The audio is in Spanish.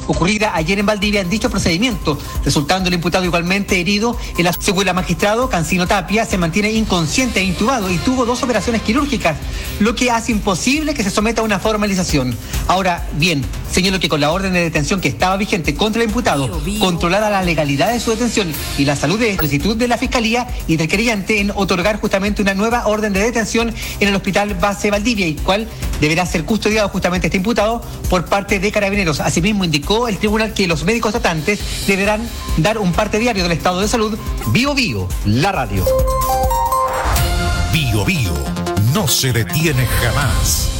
ocurrida ayer en Valdivia en dicho procedimiento, resultando el imputado igualmente herido. En la secuela, magistrado Cancino Tapia se mantiene inconsciente e intubado y tuvo 2 operaciones quirúrgicas, lo que hace imposible que se someta a una formalización. Ahora bien, señalo que con la orden de detención que estaba vigente contra el imputado, controlada la legalidad de su detención y la salud de solicitud de la Fiscalía y del querellante en otorgar justamente una nueva orden de detención en el Hospital Base Valdivia, y cual deberá ser custodiado justamente este imputado por parte de Carabineros. Asimismo, indicó el tribunal que los médicos tratantes deberán dar un parte diario del estado de salud. Bio Bio, la radio. Bio Bio, no se detiene jamás.